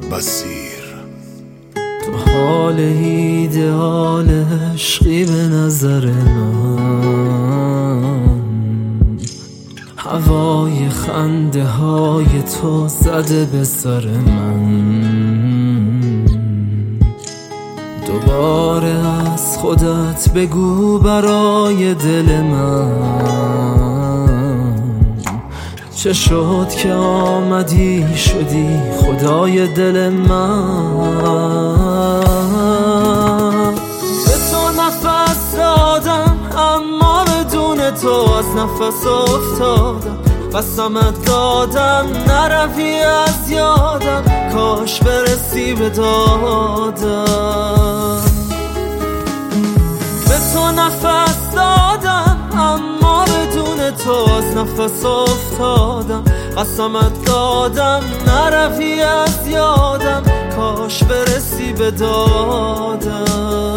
بصیر. تو حال ایدئال عشقی به نظر من، هوای خنده های تو زده به سر من. دوباره از خودت بگو برای دل من، چه شد که آمدی شدی خدای دل من. به تو نفس دادم اما بدون تو از نفس افتادم، قسمت دادم نروی از یادم، کاش برسی به دادم. به تو نفس دادم اما بدون تو از نفس افتادم، قسمت دادم نروی از یادم، کاش برسی به دادم.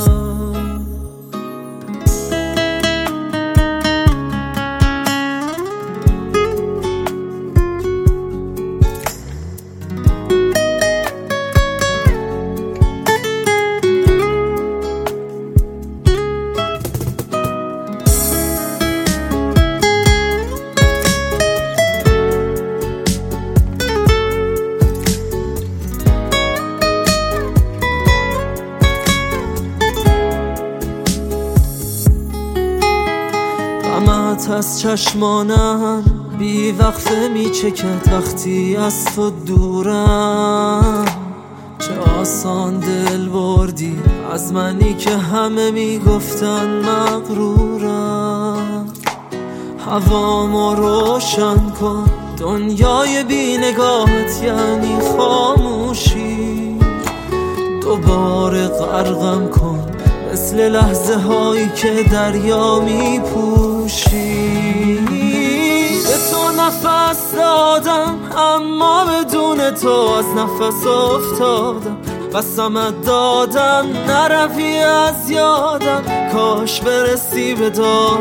غمت از چشمانم بی وقفه می چکد وقتی از تو دورم. چه آسان دل بردی از منی که همه می گفتن مغرورم. هوامو روشن کن، دنیای بی نگاهت یعنی خاموشی. دوباره غرقم کن مثل لحظه هایی که دریا می پوشی. به تو نفس دادم اما بدون تو از نفس افتادم، قسمت دادم نروی از یادم، کاش برسی به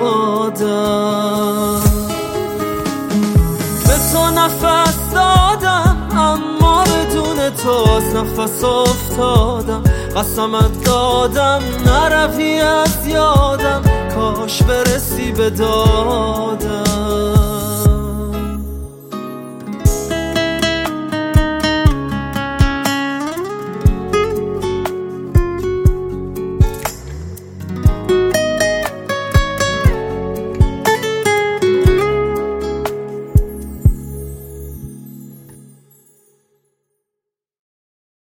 دادم. به تو نفس دادم اما بدون تو از نفس افتادم، قسمت دادم نروی از یادم، کاش برسی به دادم.